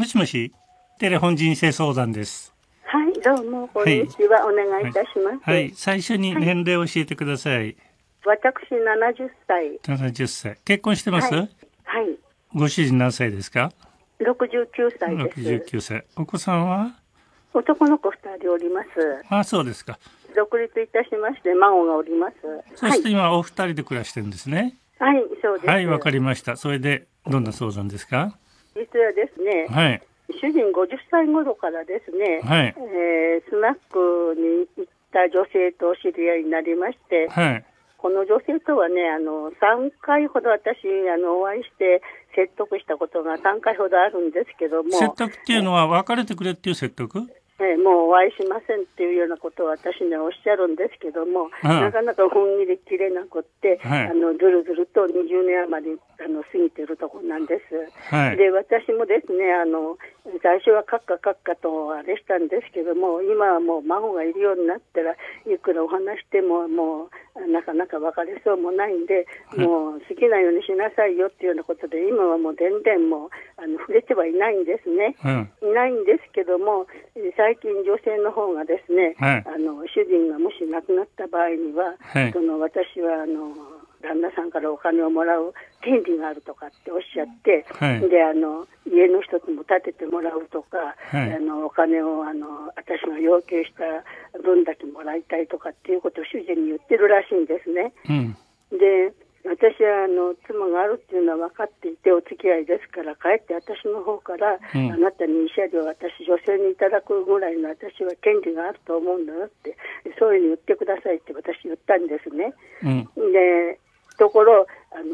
しもし、テレフォン人生相談です。 はい、どうもこんにちは、お願いいたします。 はい、最初に年齢を教えてください。 私70歳。 70歳。結婚してます？ はい。 ご主人何歳ですか ？69歳です。 69歳。お子さんは？ 男の子2人おります。 あ、そうですか。 独立いたしまして孫がおります。 そして今お二人で暮らしてるんですね。 はい、そうです。 はい、わかりました。それでどんな相談ですか？ 実はですね、 はい。 主人50歳頃からですね、 はい。 スナックに行った女性とお知り合いになりまして、 はい。 この女性とはね、3回ほど私お会いして説得したことが3回ほどあるんですけども。 説得っていうのは別れてくれっていう説得？ もうお会いしませんっていうようなことを私にはおっしゃるんですけども、なかなか本気で切れなくって、ずるずると20年余り過ぎているところなんです。で、私もですね、最初はカッカカッカとあれしたんですけども、今はもう孫がいるようになったらいくらお話してももうなかなか別れそうもないんで、もう好きなようにしなさいよっていうようなことで、今はもう全然もう触れてはいないんですね。いないんですけども、最近女性の方がですね、主人がもし亡くなった場合には、私は旦那さんからお金をもらう権利があるとかっておっしゃって、で家の一つも建ててもらうとか、お金を私が要求した分だけもらいたいとかっていうことを主人に言ってるらしいんですね。で、私は妻があるっていうのは分かっていてお付き合いですから、かえって私の方から、あなたに慰謝料を私女性にいただくぐらいの私は権利があると思うんだよって、そういうふうに言ってくださいって私言ったんですね。で、ところ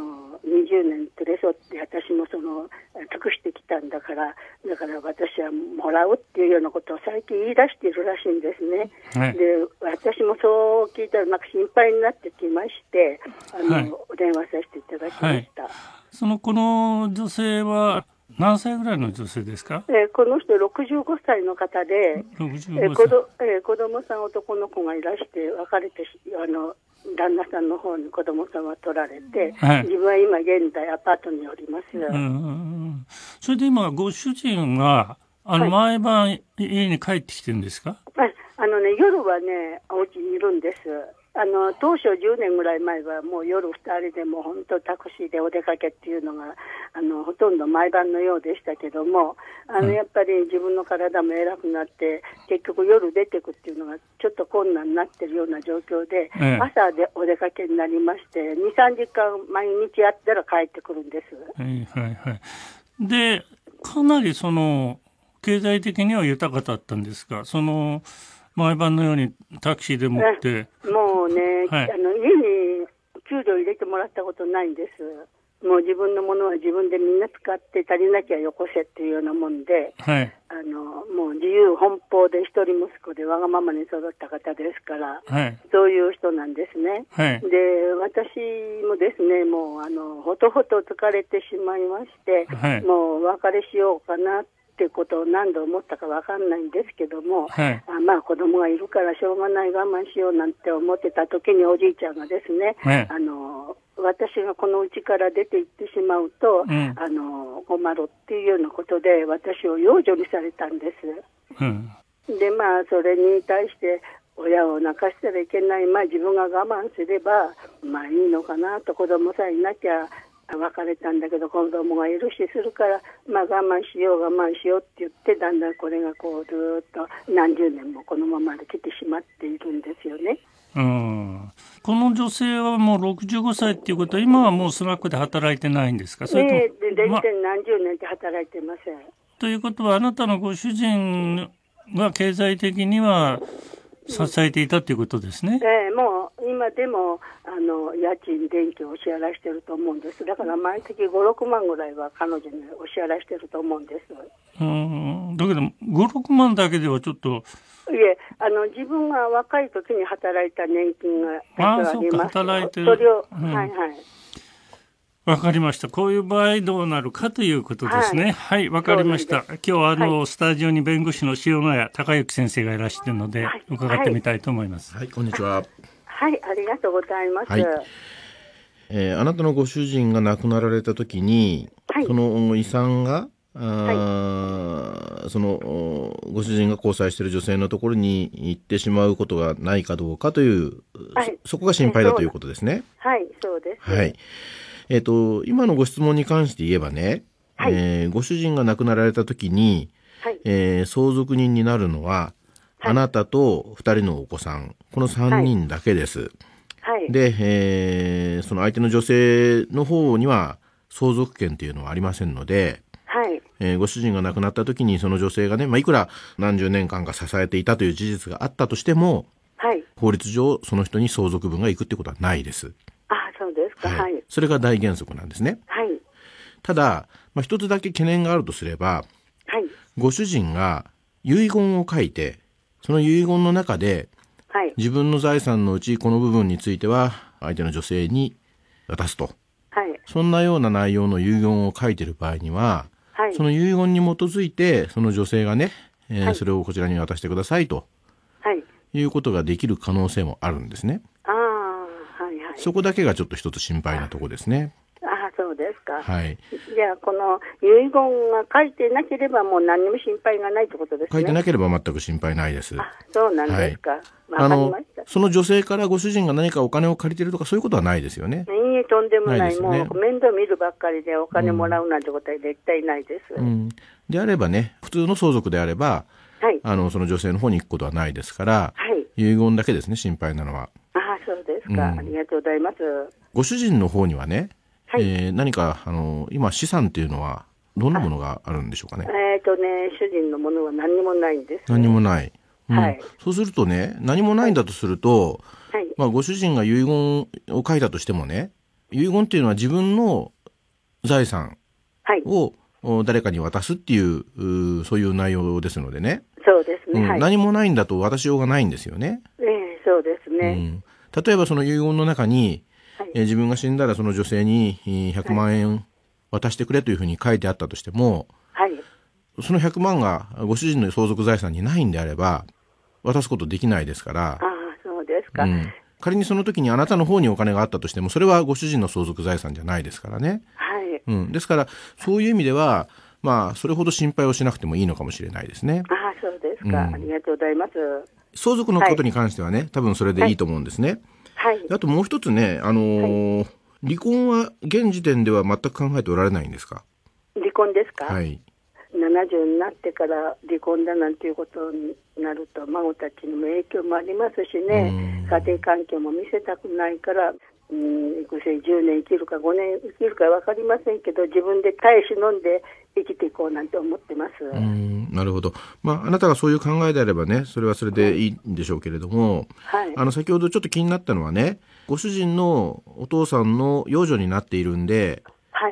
20年連れ添って私も託してきたんだから私はもらうっていうようなことを最近言い出しているらしいんですね。で、私もそう聞いたらなんか心配になってきまして、お電話させていただきました。 この女性は何歳ぐらいの女性ですか？ この人65歳の方で、子供さん男の子がいらして別れて旦那さんの方に子供さんは取られて、自分は今現在アパートにおります。 それで今ご主人は毎晩家に帰ってきてるんですか？ 夜はねお家にいるんです。当初10年ぐらい前はもう夜2人でも本当タクシーでお出かけっていうのがほとんど毎晩のようでしたけども、やっぱり自分の体も偉くなって結局夜出てくっていうのがちょっと困難になってるような状況で、朝でお出かけになりまして 2,3 時間毎日やったら帰ってくるんです。 で、かなり経済的には豊かだったんですが、毎晩のようにタクシーでもって、 もうね、家に給料入れてもらったことないんです。もう自分のものは自分でみんな使って足りなきゃよこせっていうようなもんで、もう自由奔放で一人息子でわがままに育った方ですから、そういう人なんですね。で、私もですね、もうほとほと疲れてしまいまして、もうお別れしようかなってことを何度思ったか分かんないんですけども、まあ子供がいるからしょうがない我慢しようなんて思ってた時におじいちゃんがですね、私がこの家から出て行ってしまうと、困るっていうようなことで私を養女にされたんです。で、まあそれに対して親を泣かしたらいけない、自分が我慢すればいいのかなと、子供さえいなきゃ別れたんだけど子供がいるしするから、我慢しようって言って、だんだんこれがこうずっと何十年もこのままで来てしまっているんですよね。 この女性はもう65歳っていうことは今はもうスナックで働いてないんですか？それとも全然何十年って働いてません。 ということはあなたのご主人が経済的には支えていたということですね。 もう今でも家賃電気をお支払いしてると思うんです。だから毎月5、6万ぐらいは彼女にお支払いしてると思うんです。 だけど5、6万だけではちょっと。 自分が若い時に働いた年金があります。 働いてる。 それを、 わかりました。こういう場合どうなるかということですね。はい、わかりました。今日はスタジオに弁護士の塩谷隆之先生がいらっしゃるので、伺ってみたいと思います。 こんにちは。 はい、ありがとうございます。 あなたのご主人が亡くなられた時に、その遺産が、 そのご主人が交際している女性のところに行ってしまうことがないかどうかという、はい、そこが心配だということですね。 はい、そうです。 はい。今のご質問に関して言えばね、はい、ご主人が亡くなられた時に、はい、相続人になるのは、はい、あなたと2人のお子さん、この3人だけです。はい、で、その相手の女性の方には相続権というのはありませんので、はい、ご主人が亡くなった時にその女性がね、いくら何十年間か支えていたという事実があったとしても、はい、法律上その人に相続分がいくってことはないです。 あ、そうですか。はい。 それが大原則なんですね。はい。ただ、一つだけ懸念があるとすれば、はい、ご主人が遺言を書いて、その遺言の中で、はい、自分の財産のうちこの部分については相手の女性に渡すと、はい、そんなような内容の遺言を書いている場合には、はい、その遺言に基づいてその女性がね、はい、それをこちらに渡してくださいと、はい、いうことができる可能性もあるんですね。あ、はいはい、そこだけがちょっと一つ心配なところですね。 あ、そうですか。 はい。 じゃあこの遺言が書いてなければもう何にも心配がないということですね。 書いてなければ全く心配ないです。 あ、そうなんですか。はい、わかりました。 その女性からご主人が何かお金を借りているとかそういうことはないですよね。 いい、とんでもない。もう面倒見るばっかりでお金もらうなんてことは絶対ないです。 であればね、普通の相続であれば、はい、その女性の方に行くことはないですから、はい、遺言だけですね、心配なのは。 あ、そうですか。ありがとうございます。 ご主人の方にはね、はい、何か今資産っていうのはどんなものがあるんでしょうかね。 主人のものは何にもないんです、ね。 何にもない。 はい、 そうするとね、何もないんだとすると、はい、ご主人が遺言を書いたとしてもね、遺言っていうのは自分の財産を誰かに渡すっていう、そういう内容ですのでね。 そうですね。はい、 何もないんだと渡しようがないんですよね。 そうですね。 例えばその遺言の中に、はい、自分が死んだらその女性に100万円渡してくれというふうに書いてあったとしても、はい、その100万がご主人の相続財産にないんであれば渡すことできないですから。 あ、そうですか。 仮にその時にあなたの方にお金があったとしてもそれはご主人の相続財産じゃないですからね。はい、ですからそういう意味ではそれほど心配をしなくてもいいのかもしれないですね。 あ、そうですか。ありがとうございます。 相続のことに関してはね、はい、多分それでいいと思うんですね。はい、あともう一つね、はい、離婚は現時点では全く考えておられないんですか？ 離婚ですか？ はい。 70になってから離婚だなんていうことになると孫たちにも影響もありますしね、家庭環境も見せたくないから、10年生きるか5年生きるか分かりませんけど自分で耐え忍んで生きていこうなんて思ってます。 なるほど。あなたがそういう考えであればね、それはそれでいいんでしょうけれども、はい、先ほどちょっと気になったのはね、ご主人のお父さんの養女になっているんで、はい、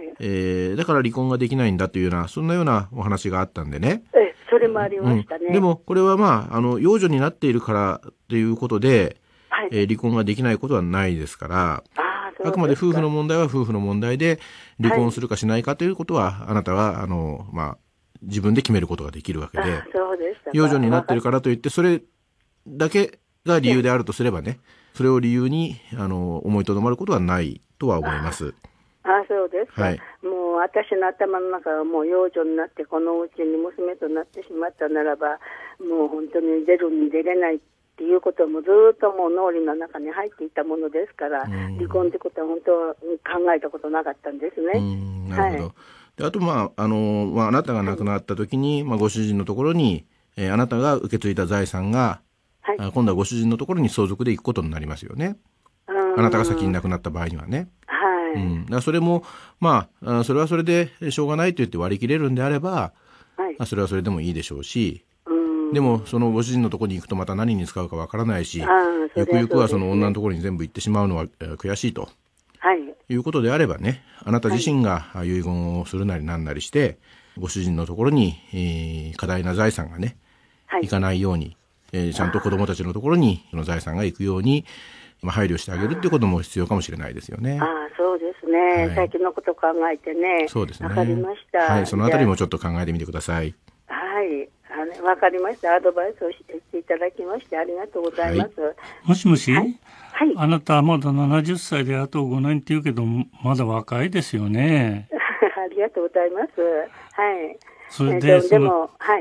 だから離婚ができないんだというようなそんなようなお話があったんでね。 それもありましたね。 でもこれは養女になっているからということで、はい、離婚ができないことはないですから、あくまで夫婦の問題は夫婦の問題で離婚するかしないかということは、はい、あなたは自分で決めることができるわけで、 そうでしたか。 養女になっているからといってそれだけが理由であるとすればね、それを理由に思いとどまることはないとは思います。 そうですか。はい、もう私の頭の中がもう養女になってこのうちに娘となってしまったならばもう本当に出るに出れないっていうこともずっともう脳裏の中に入っていたものですから離婚ってことは本当は考えたことなかったんですね。 なるほど。はい、であとあなたが亡くなった時に、ご主人のところに、あなたが受け継いだ財産が、はい、今度はご主人のところに相続で行くことになりますよね。あなたが先に亡くなった場合にはね。はい。だからそれもそれはそれでしょうがないと言って割り切れるんであれば、はい、それはそれでもいいでしょうし、でもそのご主人のところに行くとまた何に使うかわからないし、ゆくゆくはその女のところに全部行ってしまうのは悔しいと、はい、いうことであればね、あなた自身が遺言をするなりなんなりしてご主人のところに、過大な財産がね、はい、行かないように、ちゃんと子供たちのところにその財産が行くように配慮してあげるっていうことも必要かもしれないですよね。 そうですね、はい、最近のこと考えてね。そうですね。わかりました。 はい、そのあたりもちょっと考えてみてください。 はい、わかりました。アドバイスをしていただきましてありがとうございます。はい、 もしもし、 はいはい、 あなたはまだ70歳であと5年って言うけどまだ若いですよね。 ありがとうございます。はい。 それででもはい。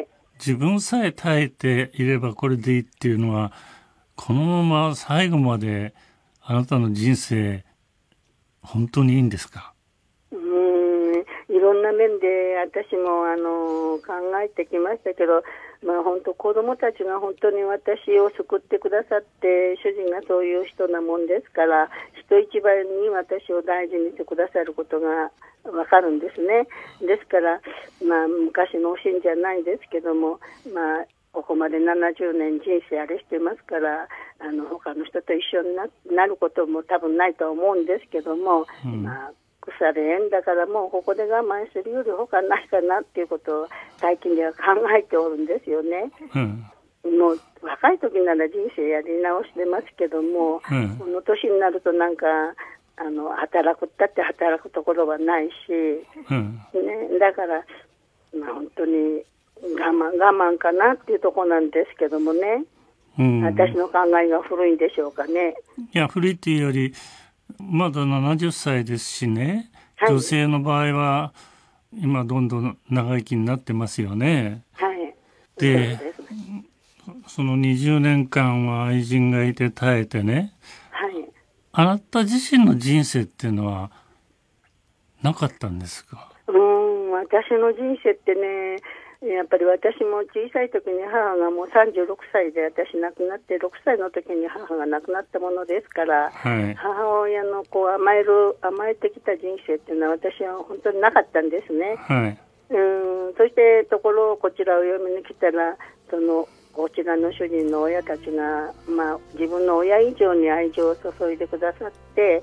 自分さえ耐えていればこれでいいっていうのは、このまま最後まであなたの人生、本当にいいんですか？ いろんな面で私も考えてきましたけど、本当子供たちが本当に私を救ってくださって、主人がそういう人なもんですから、人一倍に私を大事にしてくださることがわかるんですね。ですから、昔の信者ないですけども、ここまで70年人生あれしてますから、他の人と一緒になることも多分ないと思うんですけども、腐れ縁だからもうここで我慢するより他ないかなっていうことを最近では考えておるんですよね。もう若い時なら人生やり直してますけども、この年になるとなんか働くったって働くところはないし、だから本当に我慢かなっていうところなんですけどもね、私の考えが古いんでしょうかね。 いや、古いっていうよりまだ70歳ですしね、女性の場合は今どんどん長生きになってますよね。で、その20年間は愛人がいて耐えてね、あなた自身の人生っていうのはなかったんですか？ 私の人生ってね、やっぱり私も小さい時に母がもう36歳で私亡くなって、6歳の時に母が亡くなったものですから、母親の甘えてきた人生っていうのは私は本当になかったんですね。そしてところこちらを読みに来たら、こちらの主人の親たちが、自分の親以上に愛情を注いでくださって、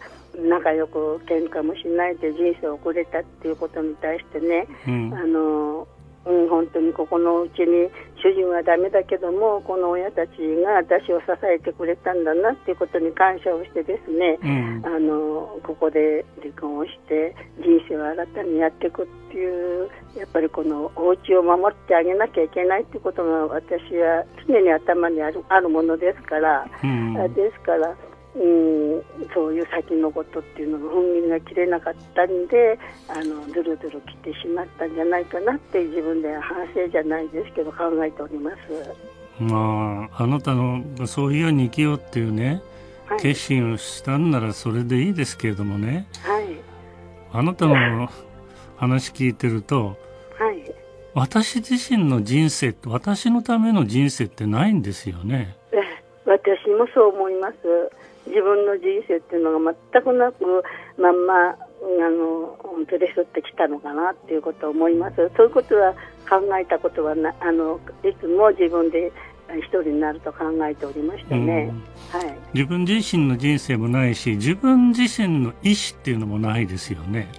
仲良く喧嘩もしないで人生を送れたっていうことに対してね、本当にここのうちに主人はダメだけども、この親たちが私を支えてくれたんだなっていうことに感謝をしてですね、ここで離婚をして人生を新たにやっていくっていう、やっぱりこのお家を守ってあげなきゃいけないっていうことが私は常に頭にあるものですから、ですからそういう先のことっていうのが踏ん切りが切れなかったんで、ずるずる来てしまったんじゃないかなって自分では反省じゃないですけど考えております。 あなたのそういうように生きようっていうね、決心をしたんならそれでいいですけれどもね、あなたの話聞いてると、私自身の人生って私のための人生ってないんですよね。 私もそう思います。自分の人生っていうのが全くなく連れ添ってきたのかなっていうことを思います。そういうことは考えたことはいつも自分で一人になると考えておりましたね。 自分自身の人生もないし、自分自身の意思っていうのもないですよね。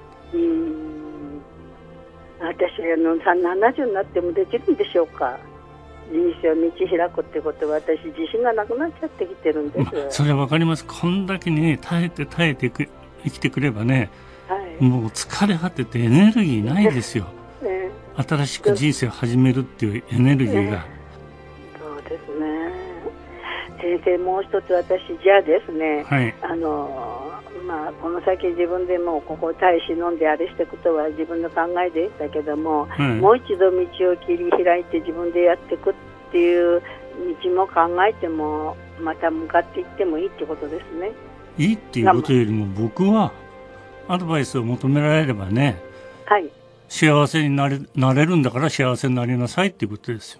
私70になってもできるんでしょうか。人生を道開くってことは私自信がなくなっちゃってきてるんです。 それはわかります。こんだけに耐えて生きてくればね、もう疲れ果ててエネルギーないですよ。新しく人生を始めるっていうエネルギーが。 そうですね。先生、もう一つ私じゃあですね、この先自分でもここを耐え忍んであれしていくことは自分の考えでしたけども、もう一度道を切り開いて自分でやっていくっていう道も考えてもまた向かっていってもいいってことですね。 いいっていうことよりも僕はアドバイスを求められればね、幸せになれるんだから幸せになりなさいっていうことですよ。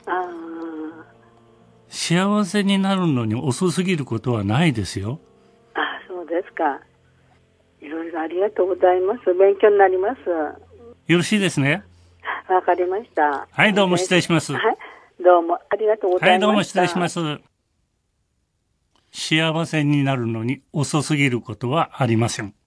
幸せになるのに遅すぎることはないですよ。 そうですか。いろいろありがとうございます。勉強になります。 よろしいですね。 わかりました。 どうも失礼します。 どうもありがとうございました。 どうも失礼します。幸せになるのに遅すぎることはありません。